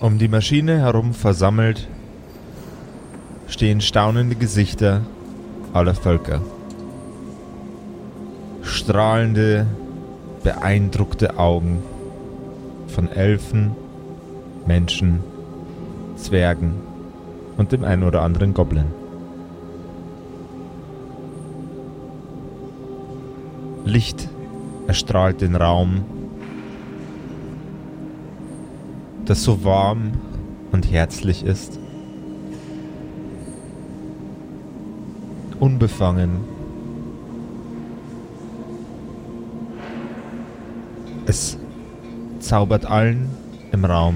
Um die Maschine herum versammelt stehen staunende Gesichter aller Völker. Strahlende, beeindruckte Augen von Elfen, Menschen, Zwergen und dem einen oder anderen Goblin. Licht erstrahlt den Raum, das so warm und herzlich ist. Unbefangen. Es zaubert allen im Raum,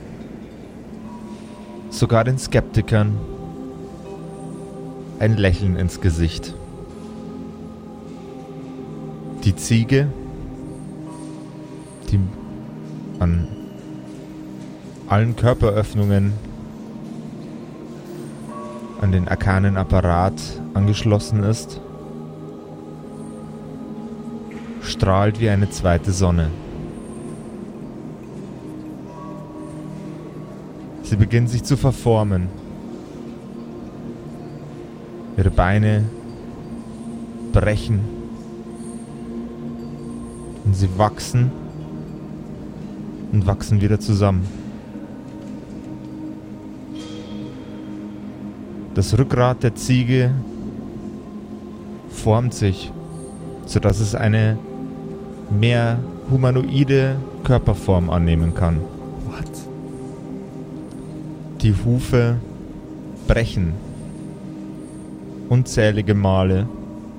sogar den Skeptikern, ein Lächeln ins Gesicht. Die Ziege, die an allen Körperöffnungen an den arkanen Apparat angeschlossen ist, strahlt wie eine zweite Sonne. Sie beginnt sich zu verformen. Ihre Beine brechen und sie wachsen und wachsen wieder zusammen. Das Rückgrat der Ziege formt sich, sodass es eine mehr humanoide Körperform annehmen kann. What? Die Hufe brechen unzählige Male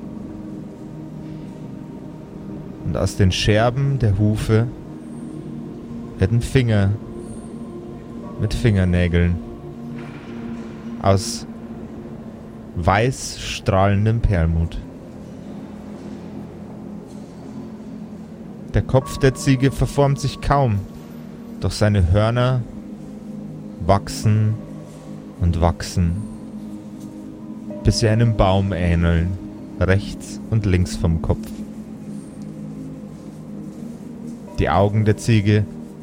und aus den Scherben der Hufe werden Finger mit Fingernägeln aus weiß strahlendem Perlmutt. Der Kopf der Ziege verformt sich kaum, doch seine Hörner wachsen und wachsen, bis sie einem Baum ähneln, rechts und links vom Kopf. Die Augen der Ziege,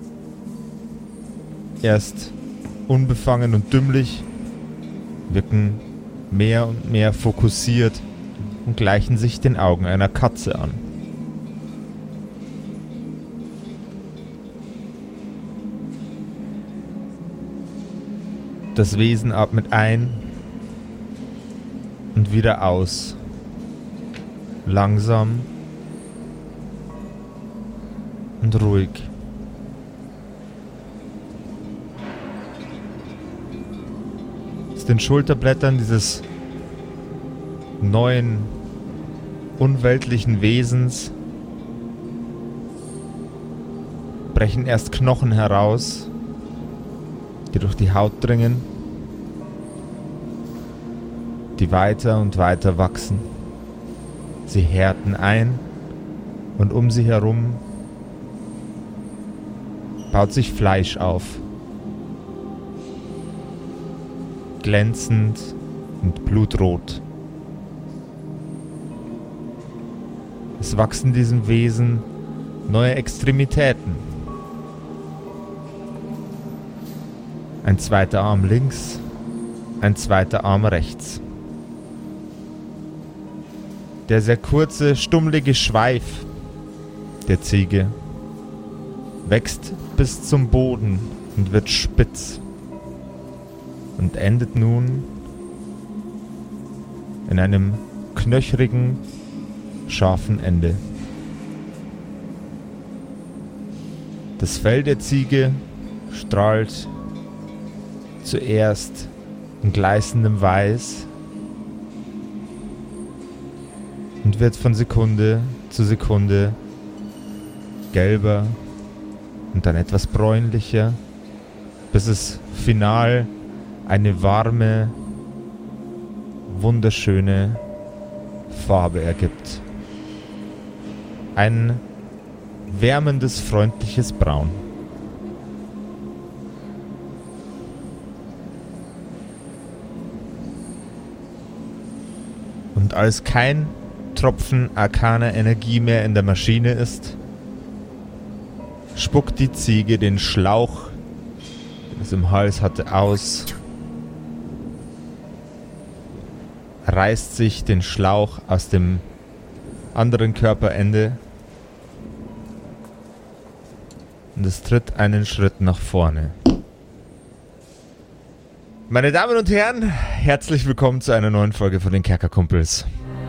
erst unbefangen und dümmlich, wirken mehr und mehr fokussiert und gleichen sich den Augen einer Katze an. Das Wesen atmet ein und wieder aus. Langsam und ruhig. Aus den Schulterblättern dieses neuen, unweltlichen Wesens brechen erst Knochen heraus, die durch die Haut dringen, die weiter und weiter wachsen. Sie härten ein und um sie herum baut sich Fleisch auf. Glänzend und blutrot. Es wachsen diesem Wesen neue Extremitäten. Ein zweiter Arm links, ein zweiter Arm rechts. Der sehr kurze, stummlige Schweif der Ziege wächst bis zum Boden und wird spitz und endet nun in einem knöchrigen, scharfen Ende. Das Fell der Ziege strahlt zuerst in gleißendem Weiß und wird von Sekunde zu Sekunde gelber und dann etwas bräunlicher, bis es final eine warme, wunderschöne Farbe ergibt. Ein wärmendes, freundliches Braun. Und als kein Tropfen arkaner Energie mehr in der Maschine ist, spuckt die Ziege den Schlauch das im Hals hatte, aus, reißt sich den Schlauch aus dem anderen Körperende und es tritt einen Schritt nach vorne. Meine Damen und Herren, herzlich willkommen zu einer neuen Folge von den Kerkerkumpels.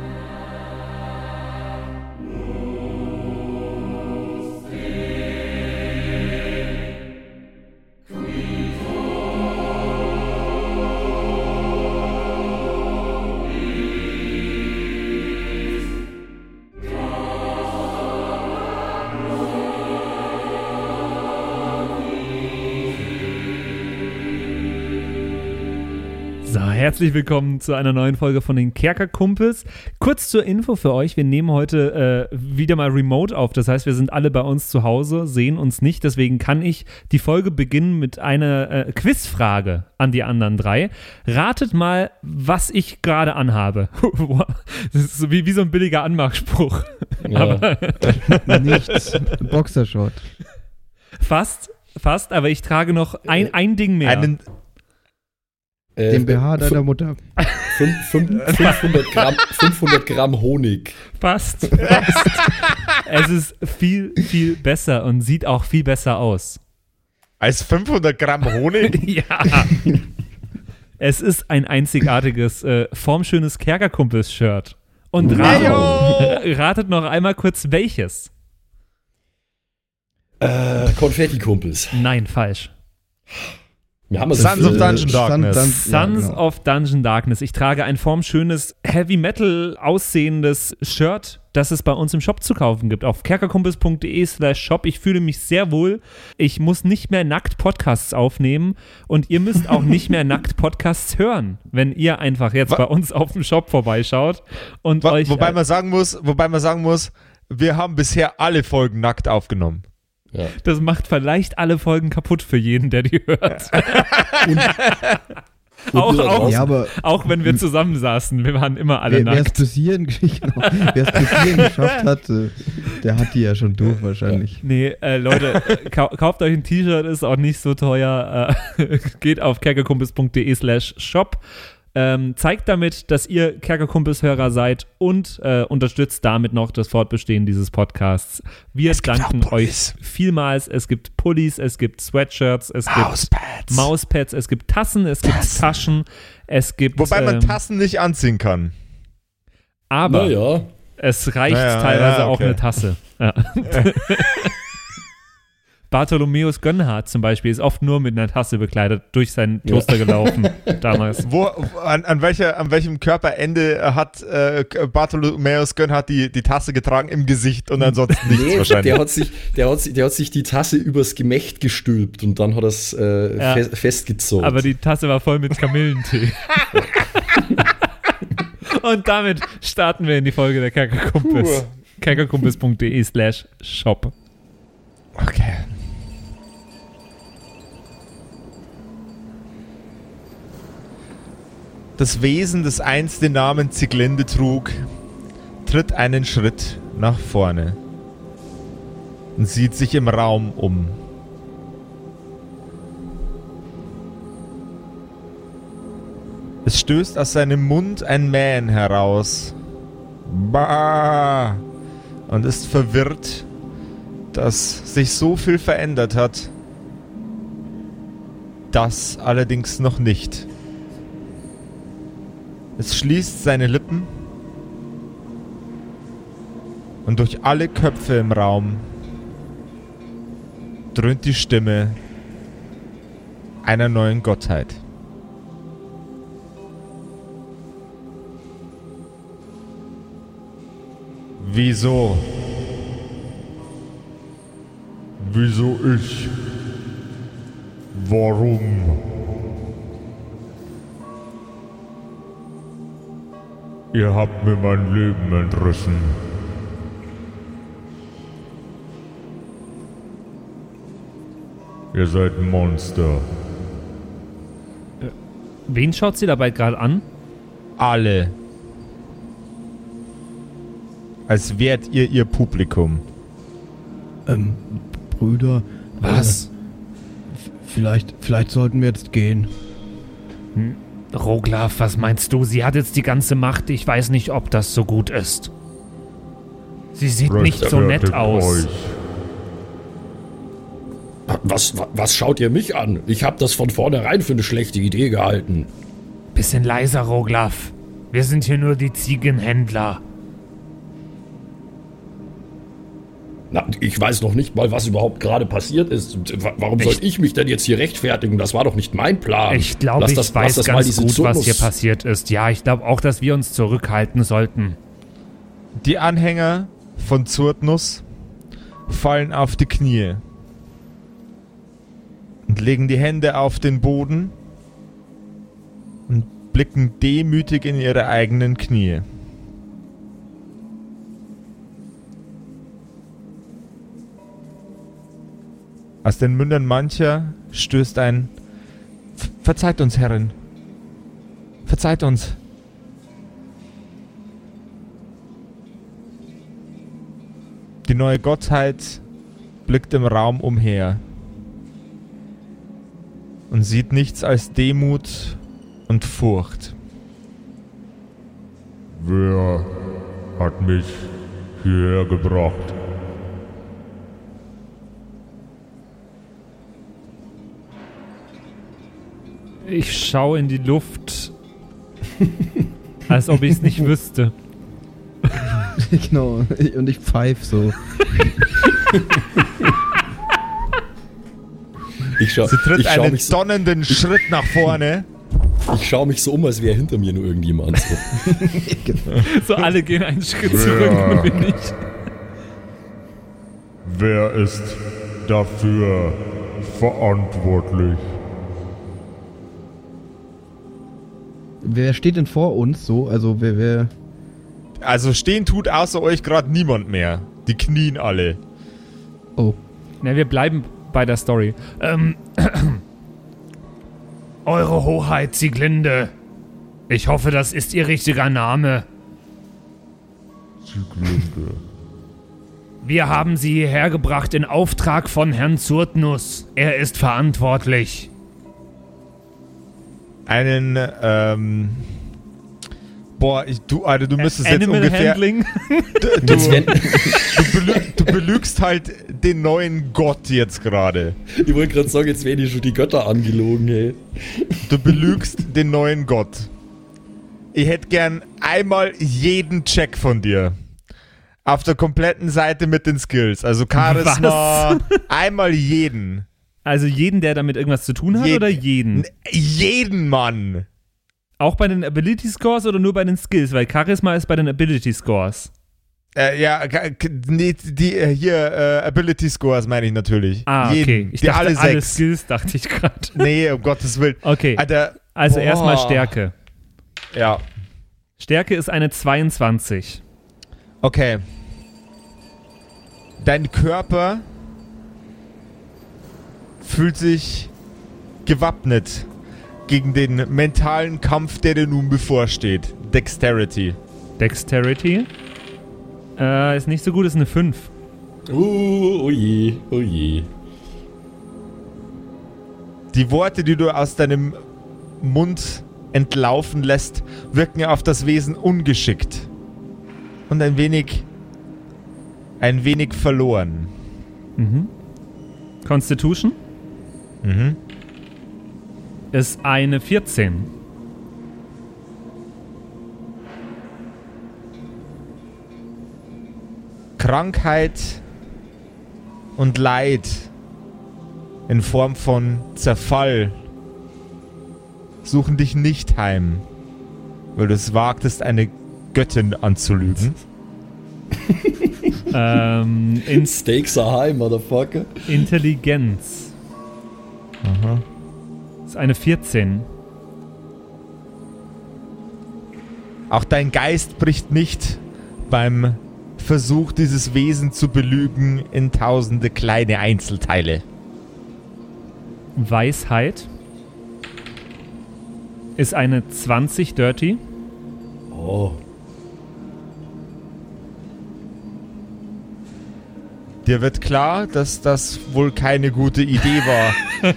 Herzlich willkommen zu einer neuen Folge von den Kerkerkumpels. Kurz zur Info für euch, wir nehmen heute wieder mal remote auf. Das heißt, wir sind alle bei uns zu Hause, sehen uns nicht. Deswegen kann ich die Folge beginnen mit einer Quizfrage an die anderen drei. Ratet mal, was ich gerade anhabe. Das ist so wie so ein billiger Anmachspruch. Ja. Aber nichts. Boxershort. Fast, aber ich trage noch ein Ding mehr. Den BH deiner Mutter. 500 Gramm Honig. Fast. Es ist viel, viel besser und sieht auch viel besser aus. Als 500 Gramm Honig? Ja. Es ist ein einzigartiges, formschönes Kerkerkumpels-Shirt. Und ratet noch einmal kurz, welches? Konfetti-Kumpels. Nein, falsch. Wir haben Sons of Dungeon Darkness. Sons of Dungeon Darkness. Ich trage ein formschönes, Heavy Metal aussehendes Shirt, das es bei uns im Shop zu kaufen gibt. Auf kerkerkumpels.de/shop. Ich fühle mich sehr wohl. Ich muss nicht mehr nackt Podcasts aufnehmen und ihr müsst auch nicht mehr nackt Podcasts hören, wenn ihr einfach jetzt bei uns auf dem Shop vorbeischaut und euch. Wobei man sagen muss, wir haben bisher alle Folgen nackt aufgenommen. Ja. Das macht vielleicht alle Folgen kaputt für jeden, der die hört. Auch wenn wir zusammensaßen, wir waren immer alle nackt. Wer es bis hierhin geschafft hat, der hat die ja schon durch wahrscheinlich. Nee, Leute, kauft euch ein T-Shirt, ist auch nicht so teuer. Geht auf kerkerkumpels.de/shop. Zeigt damit, dass ihr Kerkerkumpels-Hörer seid und unterstützt damit noch das Fortbestehen dieses Podcasts. Wir danken euch vielmals. Es gibt Pullis, es gibt Sweatshirts, es gibt Mauspads, es gibt Tassen, es gibt Taschen, es gibt... Wobei man Tassen nicht anziehen kann. Aber es reicht teilweise auch eine Tasse. Ja. Bartholomäus Gönnhardt zum Beispiel ist oft nur mit einer Tasse bekleidet durch seinen Toaster gelaufen damals. An welchem Körperende hat Bartholomäus Gönnhardt die Tasse getragen? Im Gesicht und ansonsten nichts wahrscheinlich. Der hat sich die Tasse übers Gemächt gestülpt und dann hat er es festgezogen. Aber die Tasse war voll mit Kamillentee. Und damit starten wir in die Folge der Kerkerkumpels. kerkerkumpels.de/shop. Okay. Das Wesen, das einst den Namen Zieglinde trug, tritt einen Schritt nach vorne und sieht sich im Raum um. Es stößt aus seinem Mund ein Mähen heraus. Bah! Und ist verwirrt, dass sich so viel verändert hat. Das allerdings noch nicht. Es schließt seine Lippen und durch alle Köpfe im Raum dröhnt die Stimme einer neuen Gottheit. Wieso? Wieso ich? Warum? Ihr habt mir mein Leben entrissen. Ihr seid ein Monster. Wen schaut sie dabei gerade an? Alle. Als wärt ihr Publikum. Brüder. Was? Vielleicht sollten wir jetzt gehen. Roglaf, was meinst du? Sie hat jetzt die ganze Macht. Ich weiß nicht, ob das so gut ist. Sie sieht nicht so nett aus. Was schaut ihr mich an? Ich habe das von vornherein für eine schlechte Idee gehalten. Bisschen leiser, Roglaf. Wir sind hier nur die Ziegenhändler. Na, ich weiß noch nicht mal, was überhaupt gerade passiert ist. Warum soll ich mich denn jetzt hier rechtfertigen? Das war doch nicht mein Plan. Ich glaube, ich weiß ganz gut, was hier passiert ist. Ja, ich glaube auch, dass wir uns zurückhalten sollten. Die Anhänger von Zurtnus fallen auf die Knie und legen die Hände auf den Boden und blicken demütig in ihre eigenen Knie. Aus den Mündern mancher stößt ein Verzeiht uns, Herrin. Verzeiht uns. Die neue Gottheit blickt im Raum umher und sieht nichts als Demut und Furcht. Wer hat mich hierher gebracht? Ich schaue in die Luft, als ob ich es nicht wüsste. Genau, und ich pfeife so. Sie tritt einen donnernden Schritt nach vorne. Ich schaue mich so um, als wäre hinter mir nur irgendjemand. So, so alle gehen einen Schritt zurück, nur bin ich. Wer ist dafür verantwortlich? Wer steht denn vor uns so? Also wer... Also stehen tut außer euch gerade niemand mehr. Die knien alle. Oh. Na, wir bleiben bei der Story. Eure Hoheit Sieglinde. Ich hoffe, das ist ihr richtiger Name. Sieglinde. Wir haben sie hierher gebracht in Auftrag von Herrn Zurtnus. Er ist verantwortlich. Einen, du müsstest jetzt Animal ungefähr... Handling? Du belügst halt den neuen Gott jetzt gerade. Ich wollte gerade sagen, jetzt werden die schon die Götter angelogen, ey. Du belügst den neuen Gott. Ich hätte gern einmal jeden Check von dir. Auf der kompletten Seite mit den Skills. Also Charisma, einmal jeden. Also jeden, der damit irgendwas zu tun hat, oder jeden? Jeden, Mann. Auch bei den Ability Scores oder nur bei den Skills? Weil Charisma ist bei den Ability Scores. Ability Scores meine ich natürlich. Ah, jeden. Okay. Ich dachte, alle Skills, dachte ich gerade. Nee, um Gottes Willen. Okay, Alter, also erstmal Stärke. Ja. Stärke ist eine 22. Okay. Dein Körper fühlt sich gewappnet gegen den mentalen Kampf, der dir nun bevorsteht. Dexterity. Dexterity? Ist nicht so gut, ist eine 5. Oh je, oh je. Die Worte, die du aus deinem Mund entlaufen lässt, wirken auf das Wesen ungeschickt und ein wenig verloren. Mhm. Constitution? Mhm. Ist eine 14. Krankheit und Leid in Form von Zerfall suchen dich nicht heim, weil du es wagtest, eine Göttin anzulügen. Stakes are high, Motherfucker. Intelligenz. Aha. Ist eine 14. Auch dein Geist bricht nicht beim Versuch, dieses Wesen zu belügen in tausende kleine Einzelteile. Weisheit ist eine 20 Dirty. Oh. Dir wird klar, dass das wohl keine gute Idee war.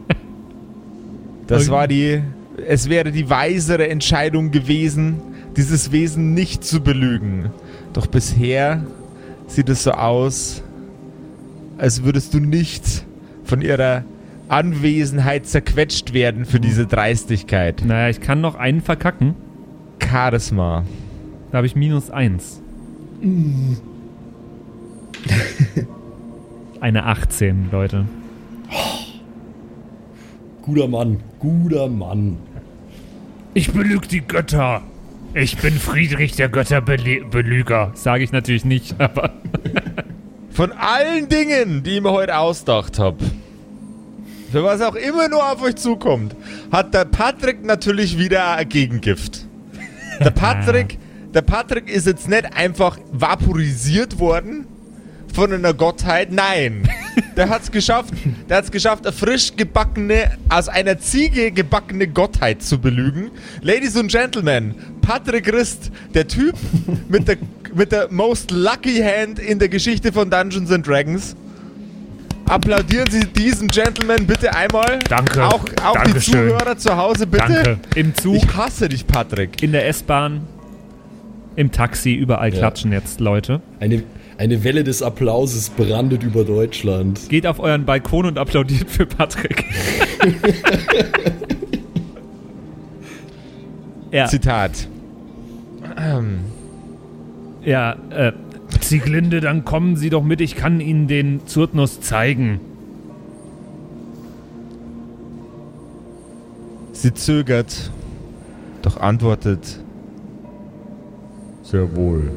Es wäre die weisere Entscheidung gewesen, dieses Wesen nicht zu belügen. Doch bisher sieht es so aus, als würdest du nicht von ihrer Anwesenheit zerquetscht werden für diese Dreistigkeit. Naja, ich kann noch einen verkacken. Charisma. Da habe ich -1. Eine 18, Leute. Guter Mann. Ich belüge die Götter. Ich bin Friedrich der Götterbelüger. Sage ich natürlich nicht, aber... Von allen Dingen, die ich mir heute ausgedacht habe, für was auch immer nur auf euch zukommt, hat der Patrick natürlich wieder ein Gegengift. Der Patrick ist jetzt nicht einfach vaporisiert worden von einer Gottheit. Nein, der hat's geschafft, eine frisch gebackene, aus einer Ziege gebackene Gottheit zu belügen. Ladies and Gentlemen, Patrick Rist, der Typ mit der most lucky hand in der Geschichte von Dungeons and Dragons. Applaudieren Sie diesen Gentleman bitte einmal. Danke. Auch die Zuhörer zu Hause bitte. Danke. Im Zug. Ich hasse dich, Patrick. In der S-Bahn. Im Taxi. Überall klatschen jetzt Leute. Eine Welle des Applauses brandet über Deutschland. Geht auf euren Balkon und applaudiert für Patrick. Ja. Zitat. Sieglinde, dann kommen Sie doch mit, ich kann Ihnen den Zurtnus zeigen. Sie zögert, doch antwortet: Sehr wohl.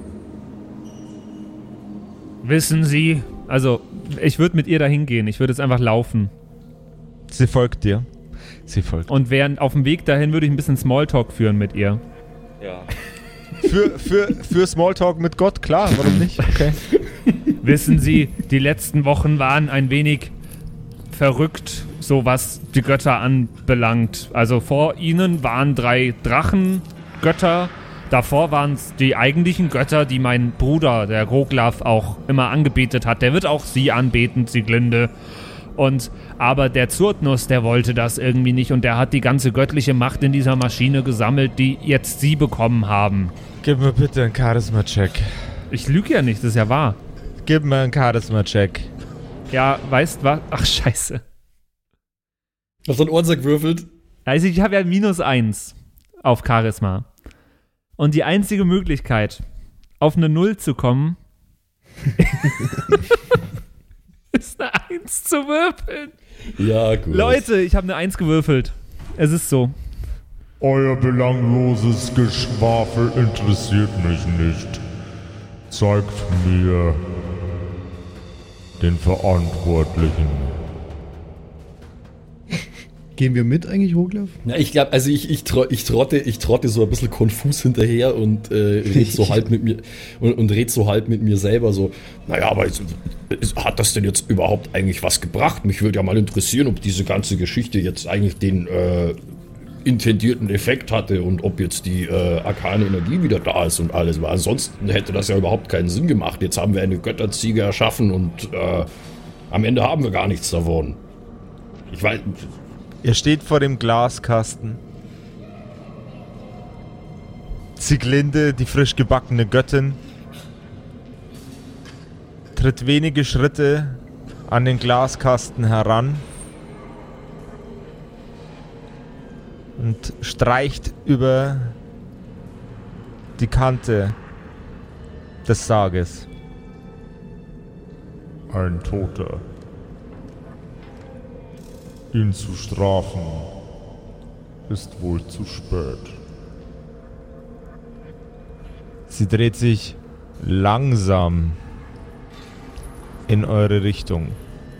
Wissen Sie, also ich würde mit ihr dahin gehen, ich würde jetzt einfach laufen. Sie folgt dir. Und auf dem Weg dahin würde ich ein bisschen Smalltalk führen mit ihr. Ja. Für Smalltalk mit Gott, klar, warum nicht? Okay. Wissen Sie, die letzten Wochen waren ein wenig verrückt, so was die Götter anbelangt. Also vor ihnen waren 3 Drachengötter, davor waren es die eigentlichen Götter, die mein Bruder, der Roglaf, auch immer angebetet hat. Der wird auch sie anbeten, Sieglinde. Aber der Zurtnus, der wollte das irgendwie nicht und der hat die ganze göttliche Macht in dieser Maschine gesammelt, die jetzt sie bekommen haben. Gib mir bitte einen Charisma-Check. Ich lüge ja nicht, das ist ja wahr. Gib mir einen Charisma-Check. Ja, weißt was? Ach, scheiße. Hast du einen Ohrensack gewürfelt? Also ich habe ja -1 auf Charisma. Und die einzige Möglichkeit, auf eine 0 zu kommen, ist eine 1 zu würfeln. Ja, gut. Leute, ich habe eine 1 gewürfelt. Es ist so. Euer belangloses Geschwafel interessiert mich nicht. Zeigt mir den Verantwortlichen. Gehen wir mit eigentlich, Roglaf? Ja, ich glaube, also ich trotte so ein bisschen konfus hinterher und red so halb mit mir und red so halb mit mir selber so. Naja, aber hat das denn jetzt überhaupt eigentlich was gebracht? Mich würde ja mal interessieren, ob diese ganze Geschichte jetzt eigentlich den intendierten Effekt hatte und ob jetzt die arkane Energie wieder da ist und alles. Weil ansonsten hätte das ja überhaupt keinen Sinn gemacht. Jetzt haben wir eine Götterziege erschaffen und am Ende haben wir gar nichts davon. Ich weiß. Ihr steht vor dem Glaskasten. Sieglinde, die frisch gebackene Göttin, tritt wenige Schritte an den Glaskasten heran und streicht über die Kante des Sarges. Ein Toter. Ihn zu strafen ist wohl zu spät. Sie dreht sich langsam in eure Richtung.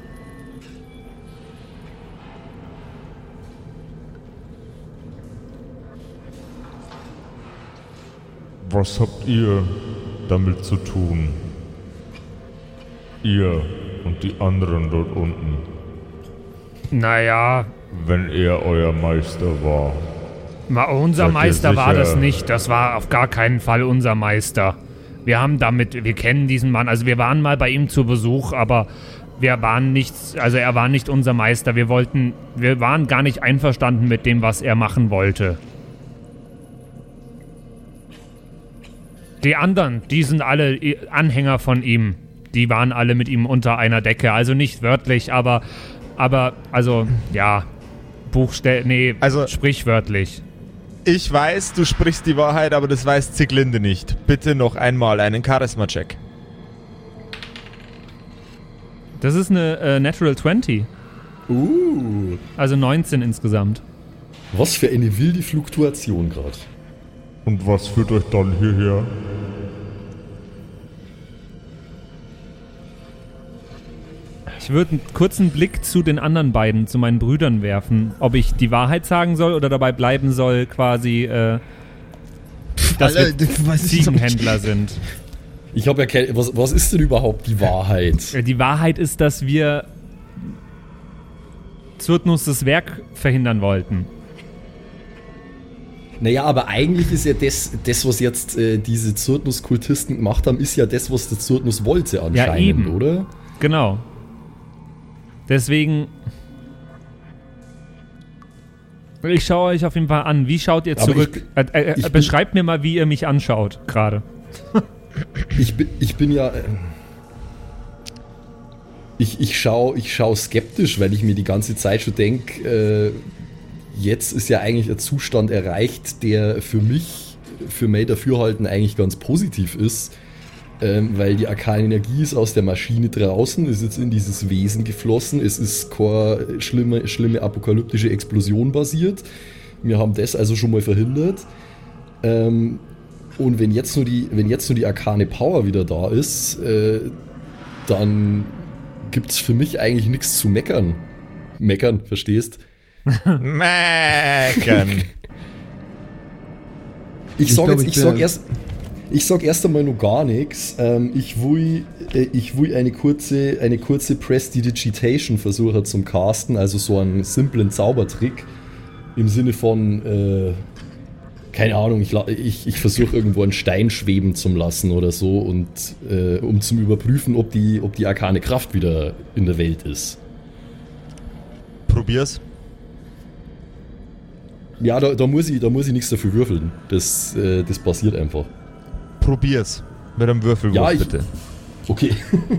Was habt ihr damit zu tun? Ihr und die anderen dort unten. Naja, Wenn er euer Meister war. unser Seid ihr Meister war sicher? das nicht. Das war auf gar keinen Fall unser Meister. wir kennen diesen Mann, also wir waren mal bei ihm zu Besuch, aber er war nicht unser Meister. Wir waren gar nicht einverstanden mit dem, was er machen wollte. Die anderen, die sind alle Anhänger von ihm. Die waren alle mit ihm unter einer Decke. Also nicht wörtlich, aber sprichwörtlich. Ich weiß, du sprichst die Wahrheit, aber das weiß Zieglinde nicht. Bitte noch einmal einen Charisma-Check. Das ist eine Natural 20. Also 19 insgesamt. Was für eine wilde Fluktuation gerade. Und was führt euch dann hierher? Ich würde einen kurzen Blick zu den anderen beiden, zu meinen Brüdern werfen. Ob ich die Wahrheit sagen soll oder dabei bleiben soll, quasi, dass wir Ziegenhändler sind. Ich habe ja keine... Was ist denn überhaupt die Wahrheit? Die Wahrheit ist, dass wir Zurtnus' Werk verhindern wollten. Naja, aber eigentlich ist ja das was jetzt diese Zurtnus-Kultisten gemacht haben, ist ja das, was der Zurtnus wollte anscheinend, ja, eben. Oder? Genau. Deswegen... Ich schaue euch auf jeden Fall an. Wie schaut ihr zurück? Beschreibt mir mal, wie ihr mich anschaut gerade. Ich bin ja... Ich schau skeptisch, weil ich mir die ganze Zeit schon denke, jetzt ist ja eigentlich ein Zustand erreicht, der für mein Dafürhalten eigentlich ganz positiv ist, weil die arkane Energie ist aus der Maschine draußen, ist jetzt in dieses Wesen geflossen, es ist keine schlimme apokalyptische Explosion basiert. Wir haben das also schon mal verhindert. Und wenn jetzt nur die arkane Power wieder da ist, dann gibt's für mich eigentlich nichts zu meckern. Meckern, verstehst? Meckern. Ich sag erst einmal noch gar nichts. Ich will eine kurze Prestidigitation versuchen zum Casten, also so einen simplen Zaubertrick im Sinne von keine Ahnung, ich versuche irgendwo einen Stein schweben zu lassen oder so und um zu überprüfen, ob die arkane Kraft wieder in der Welt ist. Probier's. Ja, da muss ich nichts dafür würfeln. Das passiert einfach. Probier's. Mit einem Würfelwurf, bitte. Okay.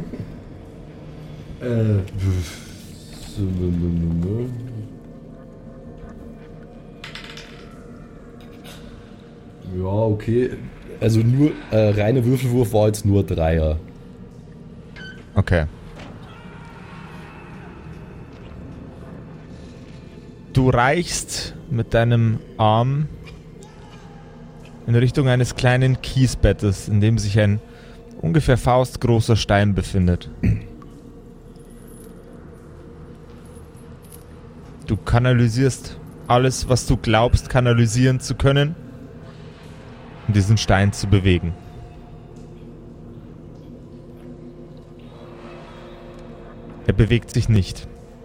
Ja, okay. Also nur reiner Würfelwurf war jetzt nur Dreier. Okay. Du reichst mit deinem Arm in Richtung eines kleinen Kiesbettes, in dem sich ein ungefähr faustgroßer Stein befindet. Du kanalisierst alles, was du glaubst, kanalisieren zu können, um diesen Stein zu bewegen. Er bewegt sich nicht.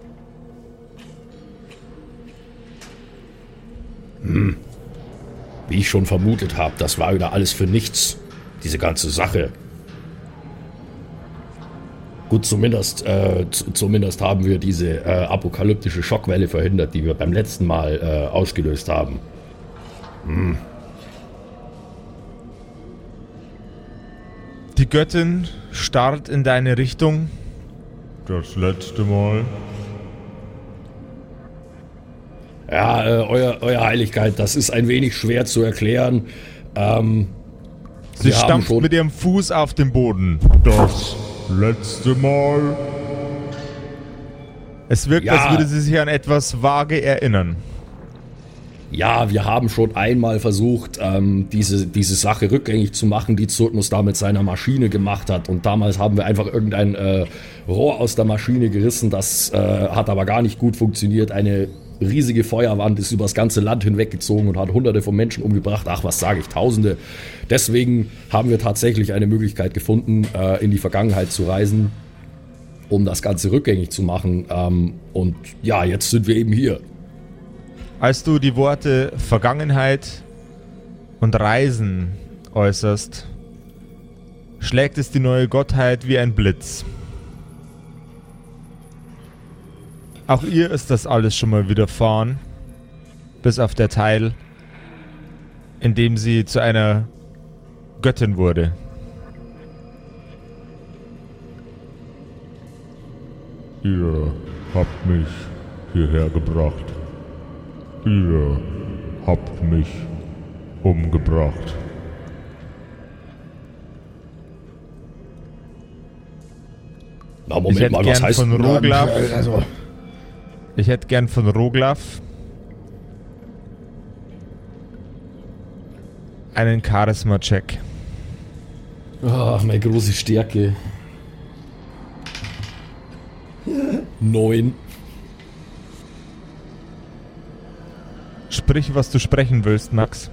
Wie ich schon vermutet habe, das war wieder alles für nichts. Diese ganze Sache. Gut, zumindest haben wir diese apokalyptische Schockwelle verhindert, die wir beim letzten Mal ausgelöst haben. Die Göttin starrt in deine Richtung. Das letzte Mal. Ja, Euer Heiligkeit, das ist ein wenig schwer zu erklären. Sie stampft mit ihrem Fuß auf den Boden. Das letzte Mal. Es wirkt, als würde sie sich an etwas vage erinnern. Ja, wir haben schon einmal versucht, diese Sache rückgängig zu machen, die Zurtnus da mit seiner Maschine gemacht hat. Und damals haben wir einfach irgendein Rohr aus der Maschine gerissen. Das hat aber gar nicht gut funktioniert. Eine riesige Feuerwand ist übers ganze Land hinweggezogen und hat Hunderte von Menschen umgebracht. Ach, was sage ich, Tausende. Deswegen haben wir tatsächlich eine Möglichkeit gefunden, in die Vergangenheit zu reisen, um das Ganze rückgängig zu machen. Und ja, jetzt sind wir eben hier. Als du die Worte Vergangenheit und Reisen äußerst, schlägt es die neue Gottheit wie ein Blitz. Auch ihr ist das alles schon mal widerfahren, bis auf der Teil, in dem sie zu einer Göttin wurde. Ihr habt mich hierher gebracht. Ihr habt mich umgebracht. Na, Ich Moment hätte mal, was gern heißt von Roglaf. Also, Ich hätte gern von Roglaf einen Charisma-Check. meine große Stärke. 9. Sprich, was du sprechen willst, Max.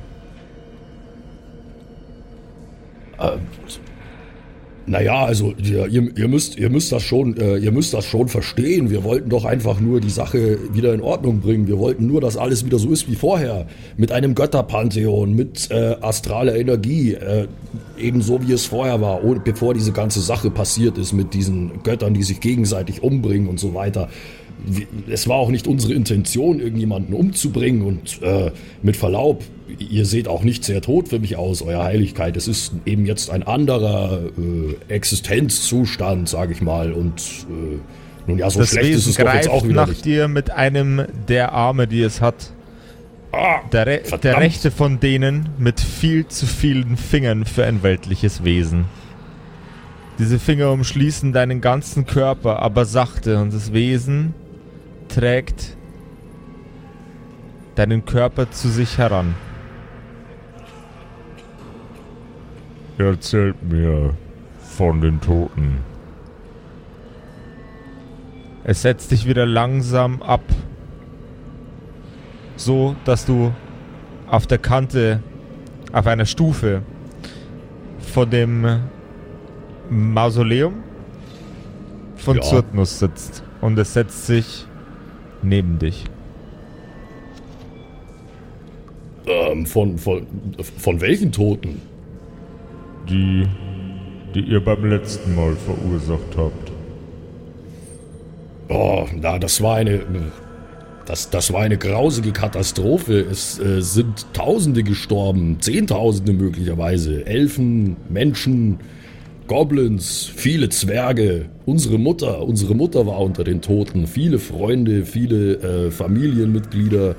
Naja, also ihr müsst das schon verstehen. Wir wollten doch einfach nur die Sache wieder in Ordnung bringen. Wir wollten nur, dass alles wieder so ist wie vorher. Mit einem Götterpantheon, mit astraler Energie. Ebenso wie es vorher war, bevor diese ganze Sache passiert ist mit diesen Göttern, die sich gegenseitig umbringen und so weiter. Es war auch nicht unsere Intention, irgendjemanden umzubringen und mit Verlaub, ihr seht auch nicht sehr tot für mich aus, Euer Heiligkeit. Es ist eben jetzt ein anderer Existenzzustand, sage ich mal. Und nun ja, so Das schlecht ist Wesen es doch jetzt auch greift wieder nach nicht. dir mit einem der Arme, die es hat. Der verdammt. rechte von denen mit viel zu vielen Fingern für ein weltliches Wesen. Diese Finger umschließen deinen ganzen Körper, aber sachte, und das Wesen trägt deinen Körper zu sich heran. Erzählt mir von den Toten. Es setzt dich wieder langsam ab, so dass du auf der Kante, auf einer Stufe von dem Mausoleum von Ja. Zurtnus sitzt, und es setzt sich neben dich. Von welchen Toten? Die ihr beim letzten Mal verursacht habt. Oh, na, das war eine grausige Katastrophe. Es sind Tausende gestorben, Zehntausende möglicherweise. Elfen, Menschen, Goblins, viele Zwerge. Unsere Mutter war unter den Toten. Viele Freunde, viele Familienmitglieder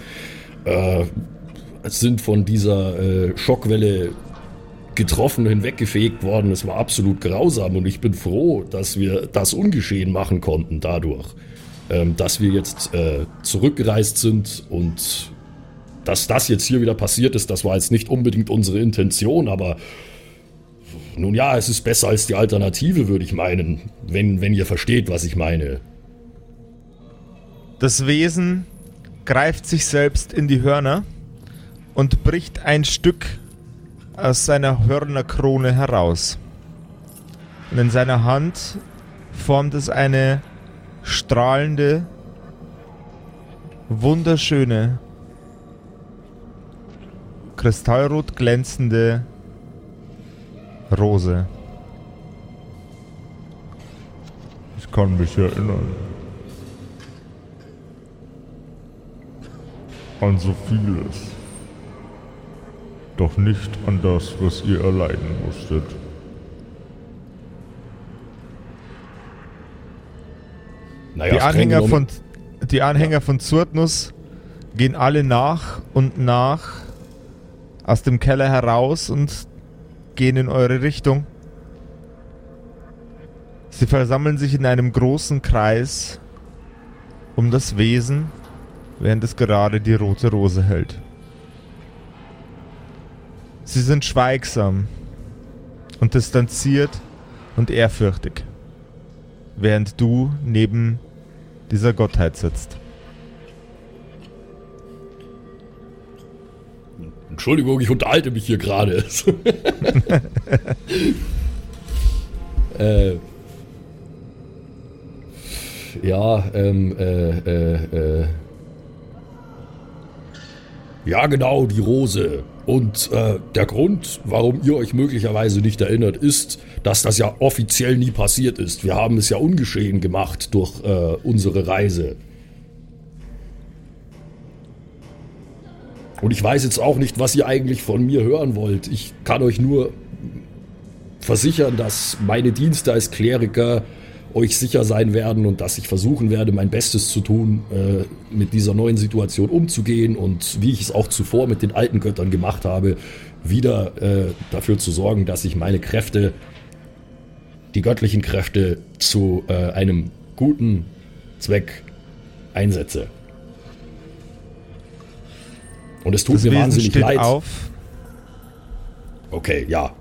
sind von dieser Schockwelle getroffen, hinweggefegt worden. Es war absolut grausam und ich bin froh, dass wir das ungeschehen machen konnten dadurch. Dass wir jetzt zurückgereist sind und dass das jetzt hier wieder passiert ist, das war jetzt nicht unbedingt unsere Intention, aber nun ja, es ist besser als die Alternative, würde ich meinen, wenn ihr versteht, was ich meine. Das Wesen greift sich selbst in die Hörner und bricht ein Stück aus seiner Hörnerkrone heraus. Und in seiner Hand formt es eine strahlende, wunderschöne, kristallrot glänzende Rose. Ich kann mich erinnern. An so vieles. Doch nicht an das, was ihr erleiden musstet. Naja, Die Anhänger von Zurtnus gehen alle nach und nach aus dem Keller heraus und gehen in eure Richtung. Sie versammeln sich in einem großen Kreis um das Wesen, während es gerade die rote Rose hält. Sie sind schweigsam und distanziert und ehrfürchtig, während du neben dieser Gottheit sitzt. Entschuldigung, ich unterhalte mich hier gerade. Ja, ja, genau, die Rose. Und der Grund, warum ihr euch möglicherweise nicht erinnert, ist, dass das ja offiziell nie passiert ist. Wir haben es ja ungeschehen gemacht durch unsere Reise. Und ich weiß jetzt auch nicht, was ihr eigentlich von mir hören wollt. Ich kann euch nur versichern, dass meine Dienste als Kleriker euch sicher sein werden und dass ich versuchen werde, mein Bestes zu tun, mit dieser neuen Situation umzugehen und wie ich es auch zuvor mit den alten Göttern gemacht habe, wieder dafür zu sorgen, dass ich meine Kräfte, die göttlichen Kräfte, zu einem guten Zweck einsetze. Und es tut Das mir Wesen wahnsinnig steht leid. auf. Okay, ja.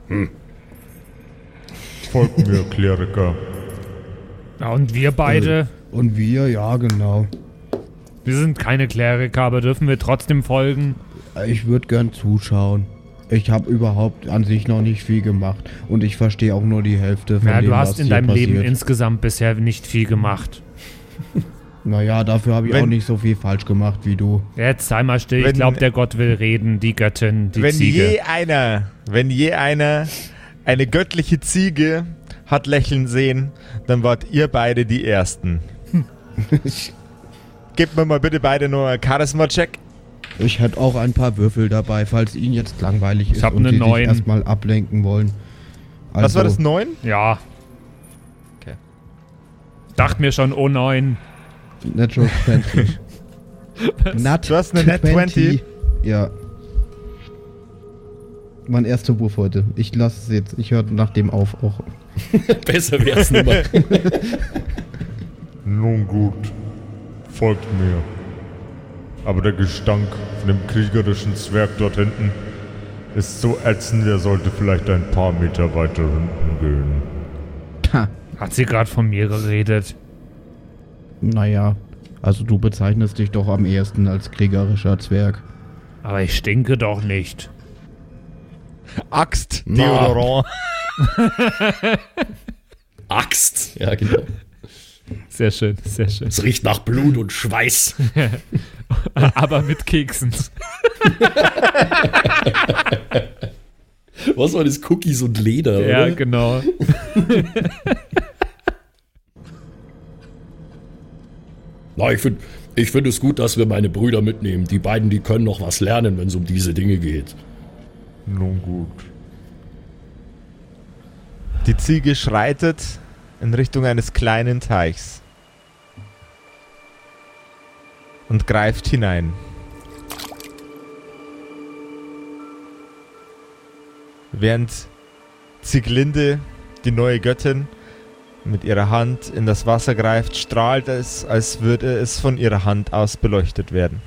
Folgt mir, Kleriker. Ja, und wir beide, Und wir, ja, genau. wir sind keine Kleriker, aber dürfen wir trotzdem folgen? Ich würde gern zuschauen. Ich habe überhaupt an sich noch nicht viel gemacht. Und ich verstehe auch nur die Hälfte von Ja, dem, du hast was in hier deinem Leben passiert. insgesamt bisher nicht viel gemacht. Naja, dafür habe ich Wenn- auch nicht so viel falsch gemacht wie du. Jetzt sei mal still, ich Wenn- glaube, der Gott will reden, die Göttin, die Wenn Ziege. je einer eine göttliche Ziege hat lächeln sehen, dann wart ihr beide die Ersten. Gebt mir mal bitte beide nur einen Charisma-Check. Ich hätte auch ein paar Würfel dabei, falls Ihnen jetzt langweilig ist hab und eine Sie sich 9. erstmal ablenken wollen. Also, Was war das, 9? Ja. Okay. Dachte mir schon, oh nein. Natural 20. Nat Du hast eine Nat 20? Ja. Mein erster Wurf heute. Ich lasse es jetzt. Ich höre nach dem auf auch. Besser wär's nicht mehr. Nun gut, folgt mir. Aber der Gestank von dem kriegerischen Zwerg dort hinten ist so ätzend, er sollte vielleicht ein paar Meter weiter hinten gehen. Ha. Hat sie gerade von mir geredet? Naja. Also du bezeichnest dich doch am ehesten als kriegerischer Zwerg. Aber ich stinke doch nicht. Axt, Na. Deodorant. Axt. Ja, genau. Sehr schön, sehr schön. Es riecht nach Blut und Schweiß. Aber mit Keksen. Was war das? Cookies und Leder, Ja, oder? genau. Na, ich find es gut, dass wir meine Brüder mitnehmen. Die beiden, die können noch was lernen, wenn es um diese Dinge geht. Nun gut. Die Ziege schreitet in Richtung eines kleinen Teichs und greift hinein. Während Zieglinde, die neue Göttin, mit ihrer Hand in das Wasser greift, strahlt es, als würde es von ihrer Hand aus beleuchtet werden.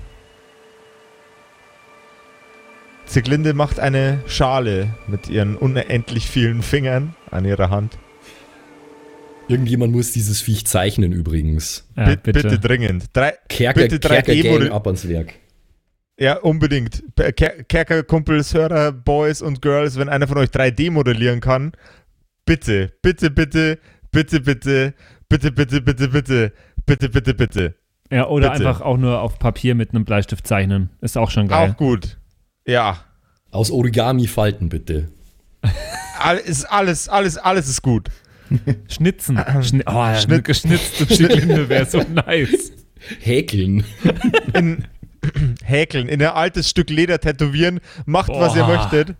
Zieglinde macht eine Schale mit ihren unendlich vielen Fingern an ihrer Hand. Irgendjemand muss dieses Viech zeichnen übrigens. Ja, Bitte dringend. Bitte drei Kerker Gang Demo- ab ans Werk. Ja, unbedingt. Kerkerkumpels, Hörer, Boys und Girls, wenn einer von euch 3D modellieren kann, bitte, bitte, bitte, bitte, bitte, bitte, bitte, bitte, bitte, bitte, bitte, bitte. Ja, oder Bitte. einfach auch nur auf Papier mit einem Bleistift zeichnen. Ist auch schon geil. Auch gut. Ja. Aus Origami falten, bitte. Alles ist gut. Schnitzen. Schnitt- Geschnitzte Schiglinde wäre so nice. Häkeln. Häkeln, in ein altes Stück Leder tätowieren, macht, was ihr Boah. möchtet.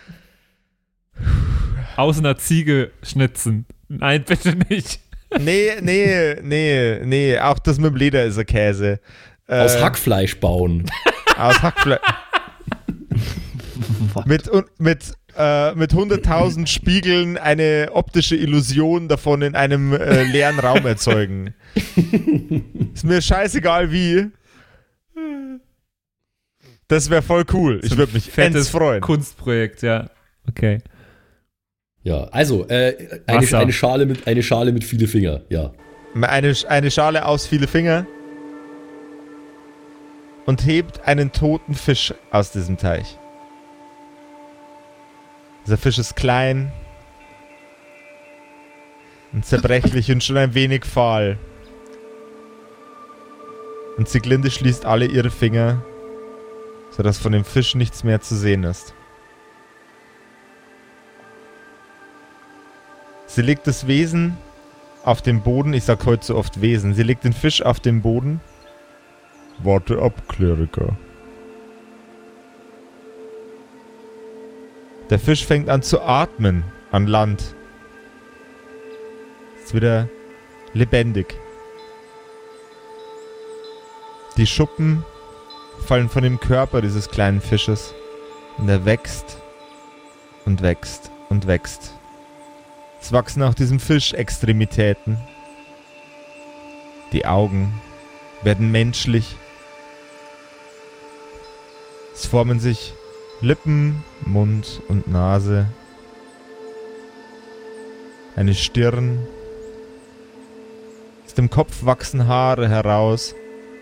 Aus einer Ziege schnitzen. Nein, bitte nicht. Nee, auch das mit dem Leder ist ein Käse. Aus Hackfleisch bauen. Aus Hackfleisch. mit 100.000 Spiegeln eine optische Illusion davon in einem leeren Raum erzeugen. Ist mir scheißegal wie. Das wäre voll cool. Ich würde mich Fettes freuen. Kunstprojekt, ja. Okay. Ja, also Wasser. eine Schale mit viele Finger. Ja. Eine Schale aus viele Finger und hebt einen toten Fisch aus diesem Teich. Dieser Fisch ist klein und zerbrechlich und schon ein wenig fahl. Und Sieglinde schließt alle ihre Finger, sodass von dem Fisch nichts mehr zu sehen ist. Sie legt das Wesen auf den Boden. Ich sag heute so oft Wesen. Sie legt den Fisch auf den Boden. Warte ab, Kleriker. Der Fisch fängt an zu atmen an Land. Ist wieder lebendig. Die Schuppen fallen von dem Körper dieses kleinen Fisches. Und er wächst und wächst und wächst. Es wachsen auch diesem Fisch Extremitäten. Die Augen werden menschlich. Es formen sich Lippen, Mund und Nase. Eine Stirn. Aus dem Kopf wachsen Haare heraus.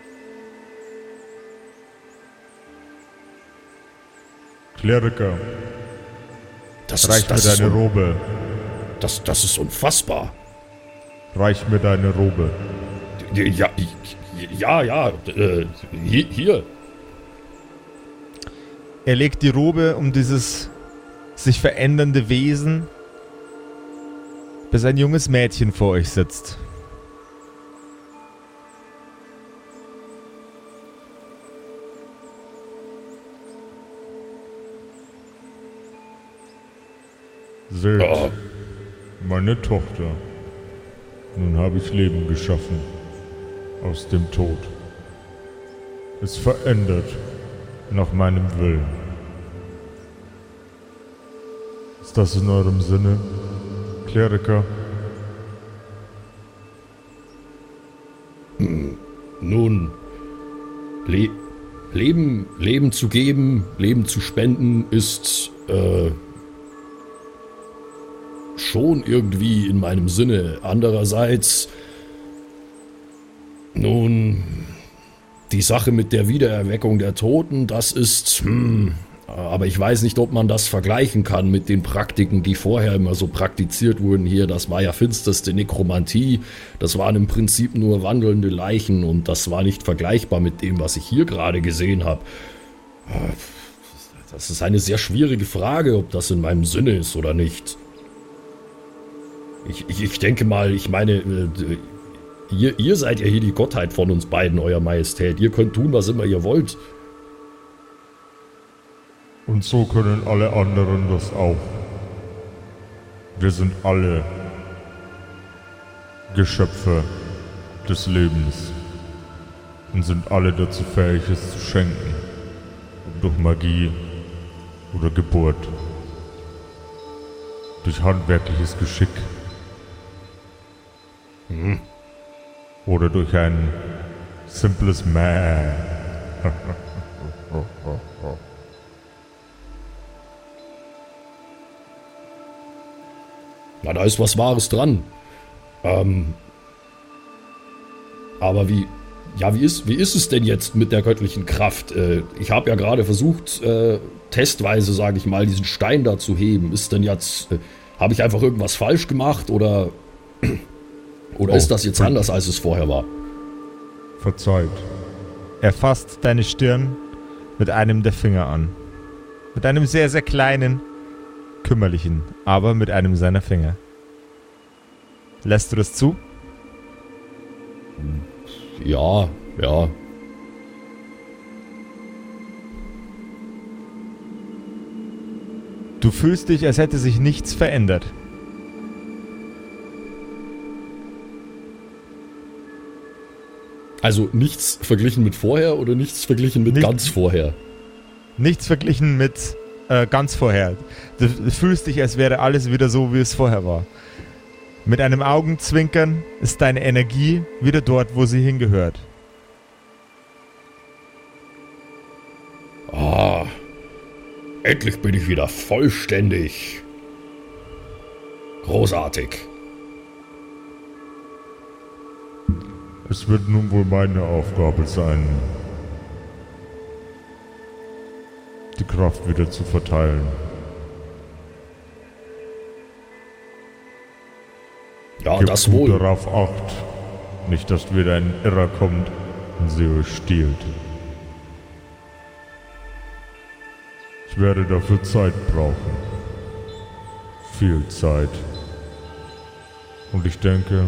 Kleriker, Das reich mir deine Robe. Das ist unfassbar. Reich mir deine Robe. Ja, hier. Er legt die Robe um dieses sich verändernde Wesen, bis ein junges Mädchen vor euch sitzt. Seht, Oh. meine Tochter. Nun habe ich Leben geschaffen. Aus dem Tod. Es verändert nach meinem Willen. Ist das in eurem Sinne, Kleriker? Nun, Leben zu geben, Leben zu spenden, ist schon irgendwie in meinem Sinne. Andererseits, nun, die Sache mit der Wiedererweckung der Toten, das ist, aber ich weiß nicht, ob man das vergleichen kann mit den Praktiken, die vorher immer so praktiziert wurden hier. Das war ja finsterste Nekromantie, das waren im Prinzip nur wandelnde Leichen und das war nicht vergleichbar mit dem, was ich hier gerade gesehen habe. Das ist eine sehr schwierige Frage, ob das in meinem Sinne ist oder nicht. Ich denke mal, ich meine, ihr seid ja hier die Gottheit von uns beiden, Euer Majestät. Ihr könnt tun, was immer ihr wollt. Und so können alle anderen das auch. Wir sind alle Geschöpfe des Lebens und sind alle dazu fähig, es zu schenken. Ob durch Magie oder Geburt. Durch handwerkliches Geschick. Oder durch ein simples Mäh. Na, da ist was Wahres dran. Aber wie ist es denn jetzt mit der göttlichen Kraft? Ich habe ja gerade versucht, testweise, sage ich mal, diesen Stein da zu heben. Ist denn jetzt, habe ich einfach irgendwas falsch gemacht oder ist das jetzt anders, als es vorher war? Verzeiht. Er fasst deine Stirn mit einem der Finger an. Mit einem sehr, sehr kleinen, kümmerlichen, aber mit einem seiner Finger. Lässt du das zu? Ja. Du fühlst dich, als hätte sich nichts verändert. Also nichts verglichen mit vorher oder nichts verglichen mit ganz vorher? Nichts verglichen mit ganz vorher. Du fühlst dich, als wäre alles wieder so, wie es vorher war. Mit einem Augenzwinkern ist deine Energie wieder dort, wo sie hingehört. Endlich bin ich wieder vollständig. Großartig. Es wird nun wohl meine Aufgabe sein, die Kraft wieder zu verteilen. Ja, Gebt das gut wohl. darauf Acht, nicht, dass wieder ein Irrer kommt und sie euch stiehlt. Ich werde dafür Zeit brauchen. Viel Zeit. Und ich denke,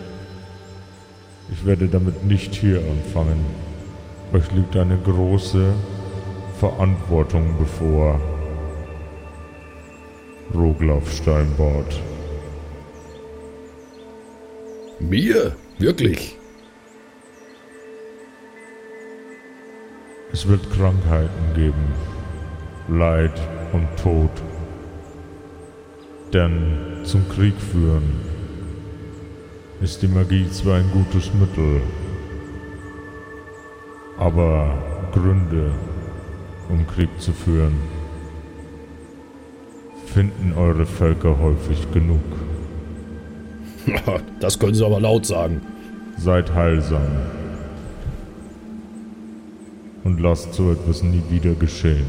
ich werde damit nicht hier anfangen. Euch liegt eine große Verantwortung bevor. Roglaf Steinbart. Mir? Wirklich? Es wird Krankheiten geben, Leid und Tod. Denn zum Krieg führen ist die Magie zwar ein gutes Mittel, aber Gründe, um Krieg zu führen, finden eure Völker häufig genug. Das können Sie aber laut sagen. Seid heilsam und lasst so etwas nie wieder geschehen.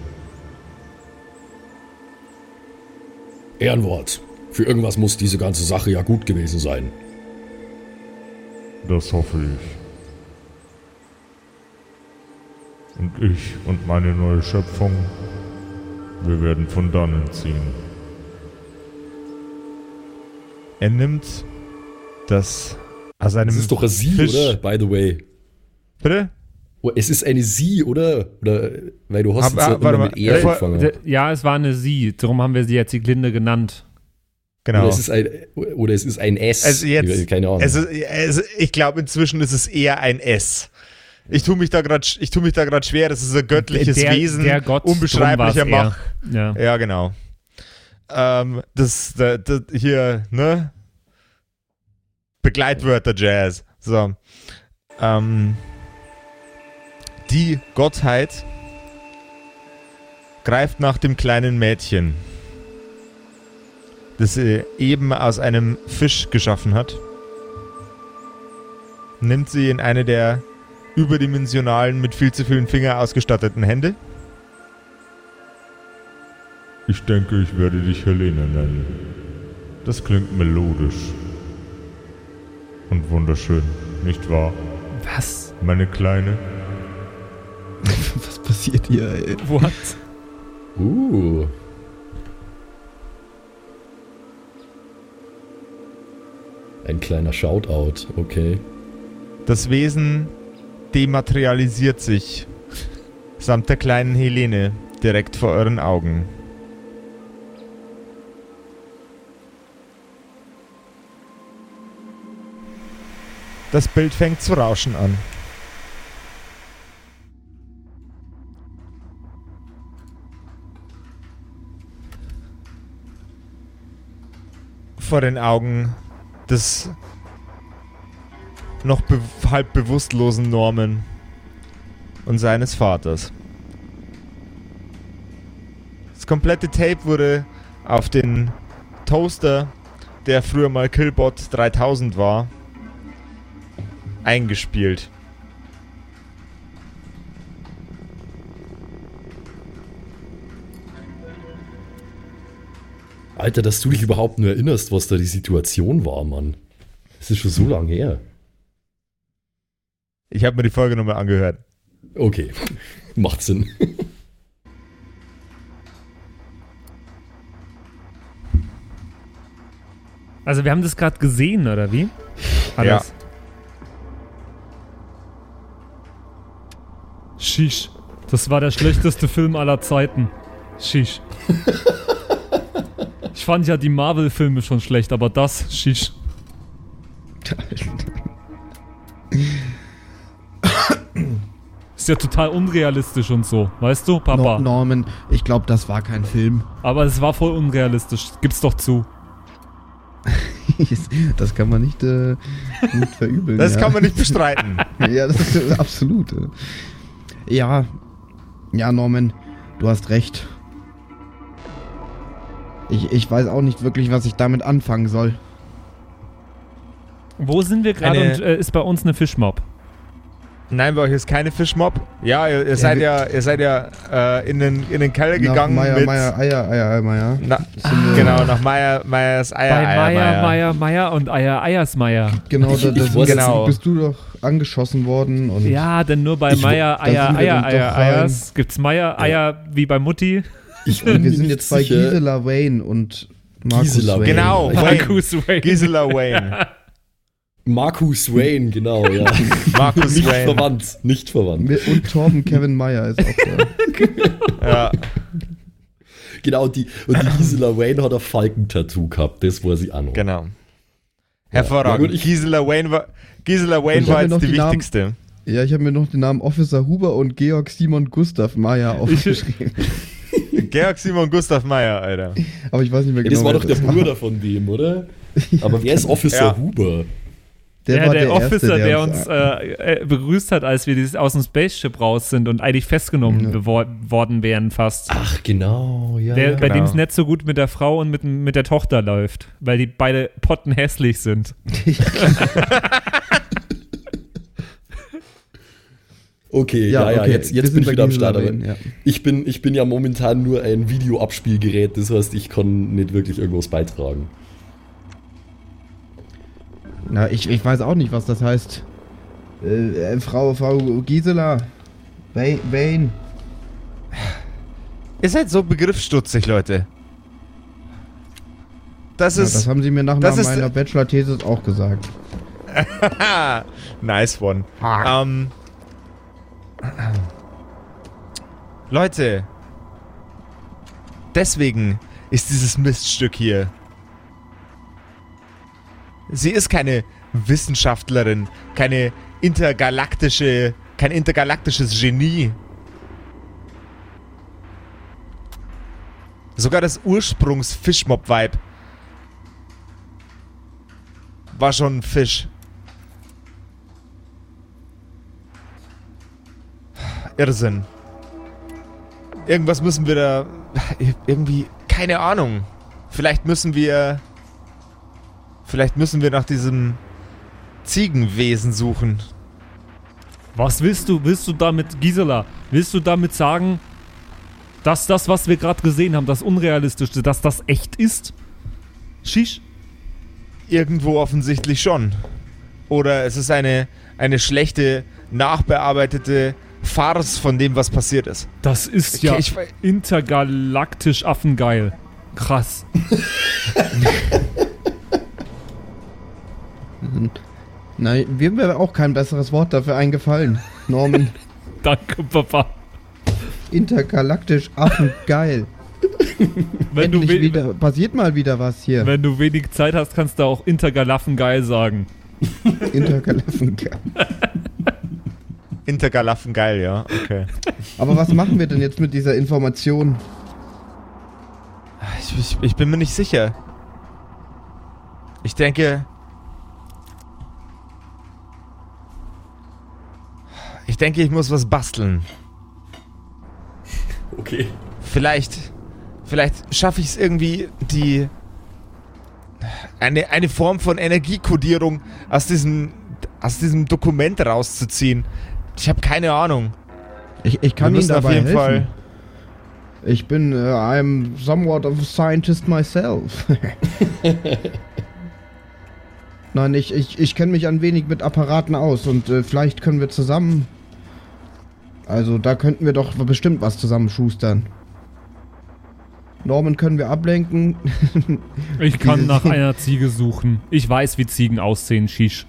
Ehrenwort. Für irgendwas muss diese ganze Sache ja gut gewesen sein. Das hoffe ich. Und ich und meine neue Schöpfung, wir werden von dannen ziehen. Er nimmt das aus einem Das ist doch ein Sie, Fisch. oder? By the way. Bitte? Oh, es ist eine Sie, oder? Oder weil du hast jetzt warte immer mal. mit Er angefangen. Ja, es war eine Sie, darum haben wir sie jetzt die Glinde genannt. Genau. Oder es ist ein S. Also jetzt, Keine Ahnung. ich glaube, inzwischen ist es eher ein S. Ich tue mich da gerade schwer. Das ist ein göttliches Wesen, der Gott, unbeschreiblicher drum war's Macht. er. Ja. Ja, genau. Das hier, ne? Begleitwörter Jazz. So. Die Gottheit greift nach dem kleinen Mädchen, das sie eben aus einem Fisch geschaffen hat, nimmt sie in eine der überdimensionalen, mit viel zu vielen Fingern ausgestatteten Hände. Ich denke, ich werde dich Helene nennen. Das klingt melodisch. Und wunderschön, nicht wahr? Was? Meine Kleine? Was passiert hier, ey? What? Ein kleiner Shoutout, okay. Das Wesen dematerialisiert sich samt der kleinen Helene direkt vor euren Augen. Das Bild fängt zu rauschen an. Vor den Augen des noch halb bewusstlosen Norman und seines Vaters. Das komplette Tape wurde auf den Toaster, der früher mal Killbot 3000 war, eingespielt. Alter, dass du dich überhaupt nur erinnerst, was da die Situation war, Mann. Das ist schon so lange her. Ich habe mir die Folge nochmal angehört. Okay, macht Sinn. Also wir haben das gerade gesehen, oder wie? Alles. Shish. Das war der schlechteste Film aller Zeiten. Shish. Ich fand ja die Marvel-Filme schon schlecht, aber das, shish. Ist ja total unrealistisch und so, weißt du, Papa? Norman, ich glaube, das war kein Film. Aber es war voll unrealistisch, gib's doch zu. Das kann man nicht verübeln. Das ja. kann man nicht bestreiten. Ja, das ist absolut. Ja, Norman, du hast recht. Ich weiß auch nicht wirklich, was ich damit anfangen soll. Wo sind wir gerade und ist bei uns eine Fischmob? Nein, bei euch ist keine Fischmob. Ja, ihr seid ja in den Keller gegangen mit... Meier. Genau, nach Meyers Eier. Meier und Eiersmeier. Genau, genau. Bist du doch angeschossen worden. Und Ja, denn nur bei Meier Eiers gibt's Meier Eier wie bei Mutti. Ich wir bin sind nicht jetzt bei sicher. Gisela Wayne und Gisela Wayne. Genau, Marcus Wayne. Gisela Wayne. Marcus Wayne, genau, ja. Marcus Nicht Wayne. verwandt, nicht verwandt. Und Torben Kevin Meyer ist auch da. Ja. Genau, und die Gisela Wayne hat ein Falkentattoo gehabt, das war sie auch noch. Genau. Hervorragend. Ja, gut, Gisela Wayne war Ich hab jetzt mir noch die die Namen- wichtigste. Ja, ich habe mir noch den Namen Officer Huber und Georg Simon Gustav Meyer aufgeschrieben. Georg Simon Gustav Meyer, Alter. Aber ich weiß nicht mehr Ja, genau. das war wer doch der Bruder von dem, oder? Aber wer ist Officer Ja. Huber? Der war der Officer, Erste, der uns begrüßt hat, als wir aus dem Spaceship raus sind und eigentlich festgenommen worden wären fast. Ach, genau, ja. Der, ja. bei dem Genau. es nicht so gut mit der Frau und mit der Tochter läuft, weil die beide pottenhässlich sind. Okay, Ja, ja, okay, jetzt wir bin sind ich bei wieder am Gisela Start. Aber Wayne, ja. ich bin ja momentan nur ein Videoabspielgerät, das heißt, ich kann nicht wirklich irgendwas beitragen. Na, ich weiß auch nicht, was das heißt. Frau Gisela Wayne. Ihr seid so begriffsstutzig, Leute. Das Ja, ist... das haben sie mir nach das ist- meiner Bachelor-Thesis auch gesagt. nice one. Leute, deswegen ist dieses Miststück hier. Sie ist keine Wissenschaftlerin, kein intergalaktisches Genie. Sogar das Ursprungs-Fischmob-Vibe war schon ein Fisch. Irrsinn. Irgendwas müssen wir da... Irgendwie... Keine Ahnung. Vielleicht müssen wir nach diesem Ziegenwesen suchen. Was willst du damit, Gisela? Willst du damit sagen, dass das, was wir gerade gesehen haben, das Unrealistische, dass das echt ist? Shish? Irgendwo offensichtlich schon. Oder es ist eine schlechte, nachbearbeitete Farce von dem, was passiert ist. Das ist Okay, ja ich wei- intergalaktisch affengeil. Krass. Nein, mir wäre auch kein besseres Wort dafür eingefallen. Norman, Danke, Papa. intergalaktisch affengeil. Wenn du, Endlich wieder, passiert mal wieder was hier. wenn du wenig Zeit hast, kannst du auch intergalaffengeil sagen. Intergalaktengeil. Intergalaffen geil, ja. Okay. Aber was machen wir denn jetzt mit dieser Information? Ich bin mir nicht sicher. Ich denke... Ich muss was basteln. Okay. Vielleicht schaffe ich es irgendwie, eine Form von Energiekodierung aus diesem Dokument rauszuziehen. Ich habe keine Ahnung. Ich kann Wir Ihnen müssen auf dabei jeden helfen. Fall. Ich bin, I'm somewhat of a scientist myself. Nein, ich kenne mich ein wenig mit Apparaten aus und vielleicht können wir zusammen... Also da könnten wir doch bestimmt was zusammenschustern. Norman können wir ablenken. Ich kann Diese nach Ziegen- einer Ziege suchen. Ich weiß, wie Ziegen aussehen, Shish.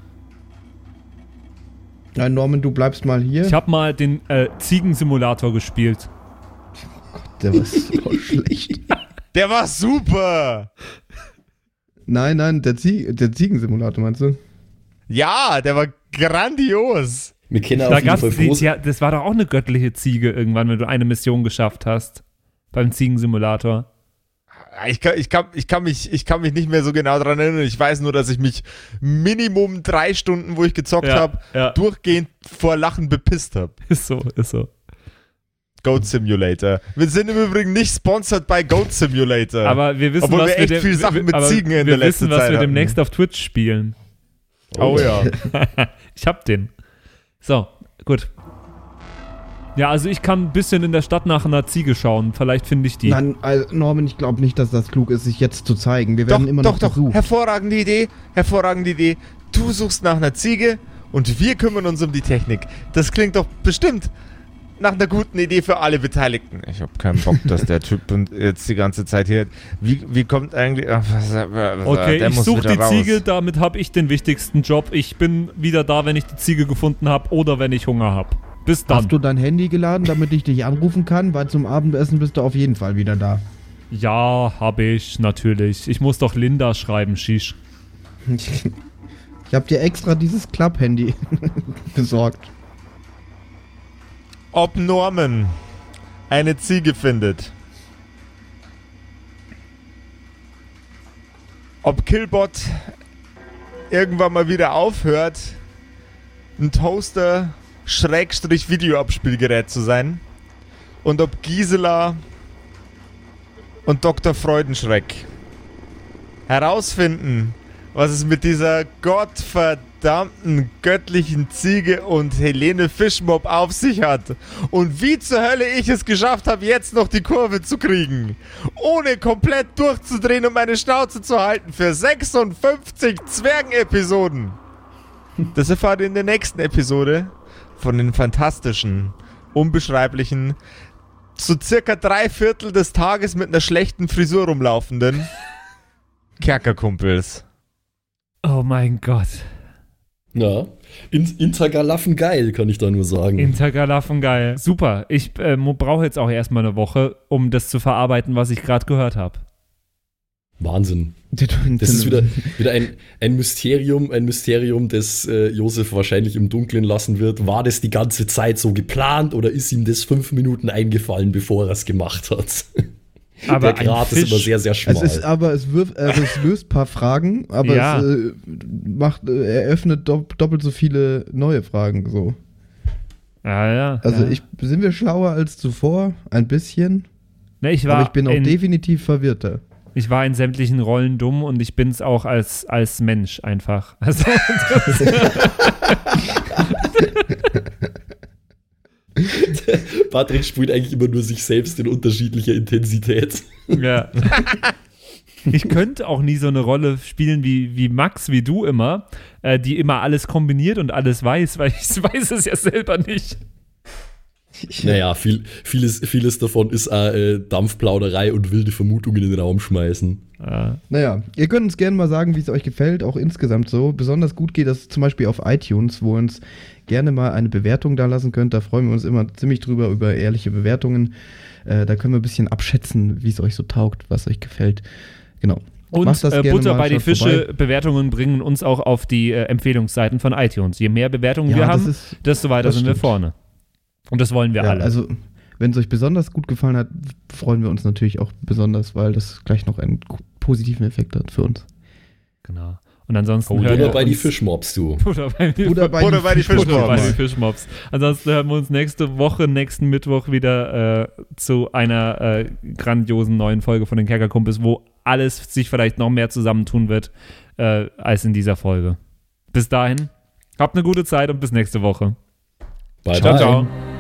Nein, Norman, du bleibst mal hier. Ich habe mal den Ziegensimulator gespielt. Der war so schlecht. Der war super! Nein, der Ziegensimulator, meinst du? Ja, der war grandios. Wir können Da auf jeden gab's Fall froh sein. das war doch auch eine göttliche Ziege irgendwann, wenn du eine Mission geschafft hast. Beim Ziegensimulator. Ich kann mich nicht mehr so genau dran erinnern. Ich weiß nur, dass ich mich Minimum 3 Stunden, wo ich gezockt Ja, habe, ja. durchgehend vor Lachen bepisst habe. Ist so. Goat Simulator. Wir sind im Übrigen nicht sponsored bei Goat Simulator. Aber wir wissen, Obwohl was wir echt viel Sachen mit aber Ziegen in wir der letzten wissen, was Zeit wir hatten. demnächst auf Twitch spielen. Oh ja. Ich hab den. So, gut. Ja, also ich kann ein bisschen in der Stadt nach einer Ziege schauen. Vielleicht finde ich die. Nein, also Norman, ich glaube nicht, dass das klug ist, sich jetzt zu zeigen. Wir werden immer noch Doch. gesucht. Hervorragende Idee. Du suchst nach einer Ziege und wir kümmern uns um die Technik. Das klingt doch bestimmt nach einer guten Idee für alle Beteiligten. Ich habe keinen Bock, dass der Typ jetzt die ganze Zeit hier... Wie kommt eigentlich... Okay, ich suche die Ziege, damit habe ich den wichtigsten Job. Ich bin wieder da, wenn ich die Ziege gefunden habe oder wenn ich Hunger habe. Bis dann. Hast du dein Handy geladen, damit ich dich anrufen kann? Weil zum Abendessen bist du auf jeden Fall wieder da. Ja, habe ich, natürlich. Ich muss doch Linda schreiben, Shish. Ich habe dir extra dieses Club-Handy besorgt. Ob Norman eine Ziege findet. Ob Killbot irgendwann mal wieder aufhört, ein Toaster-Videoabspielgerät zu sein. Und ob Gisela und Dr. Freudenschreck herausfinden, was es mit dieser gottverdammten göttlichen Ziege und Helene Fischmob auf sich hat. Und wie zur Hölle ich es geschafft habe, jetzt noch die Kurve zu kriegen. Ohne komplett durchzudrehen und meine Schnauze zu halten für 56 Zwergen-Episoden. Das erfahrt ihr in der nächsten Episode von den fantastischen, unbeschreiblichen, so circa 3/4 des Tages mit einer schlechten Frisur rumlaufenden Kerkerkumpels. Oh mein Gott. Ja, Intergalaffen geil, kann ich da nur sagen. Intergalaffen geil. Super. Ich brauche jetzt auch erstmal eine Woche, um das zu verarbeiten, was ich gerade gehört habe. Wahnsinn. Das ist wieder ein Mysterium, das Josef wahrscheinlich im Dunkeln lassen wird. War das die ganze Zeit so geplant oder ist ihm das 5 Minuten eingefallen, bevor er es gemacht hat? Aber der Grat ist immer sehr, sehr schmal. Es löst ein paar Fragen, aber Ja. es eröffnet doppelt so viele neue Fragen. So. Ja. Also ja. sind wir schlauer als zuvor? Ein bisschen. Ne, Aber ich bin auch definitiv verwirrter. Ich war in sämtlichen Rollen dumm und ich bin es auch als Mensch einfach. Also, Patrick spielt eigentlich immer nur sich selbst in unterschiedlicher Intensität. ja. Ich könnte auch nie so eine Rolle spielen wie Max, wie du immer, die immer alles kombiniert und alles weiß, weil ich weiß es ja selber nicht. Naja, vieles davon ist Dampfplauderei und wilde Vermutungen in den Raum schmeißen. Naja, ihr könnt uns gerne mal sagen, wie es euch gefällt, auch insgesamt so. Besonders gut geht das zum Beispiel auf iTunes, wo ihr uns gerne mal eine Bewertung da lassen könnt. Da freuen wir uns immer ziemlich drüber, über ehrliche Bewertungen. Da können wir ein bisschen abschätzen, wie es euch so taugt, was euch gefällt. Genau. Und Macht das gerne Butter mal, bei die schaut Fische, vorbei. Bewertungen bringen uns auch auf die Empfehlungsseiten von iTunes. Je mehr Bewertungen Ja, wir das haben, ist- desto weiter das sind wir stimmt. vorne. Und das wollen wir Ja, alle. also, wenn es euch besonders gut gefallen hat, freuen wir uns natürlich auch besonders, weil das gleich noch einen positiven Effekt hat für uns. Genau. Und ansonsten Oder hören wir bei die uns- Fischmobs, du. Butter bei die Butter bei die Fischmobs. Butter bei die Fischmobs. Ansonsten hören wir uns nächsten Mittwoch wieder zu einer grandiosen neuen Folge von den Kerkerkumpels, wo alles sich vielleicht noch mehr zusammentun wird als in dieser Folge. Bis dahin, habt eine gute Zeit und bis nächste Woche. Bye, Ciao, bye. ciao.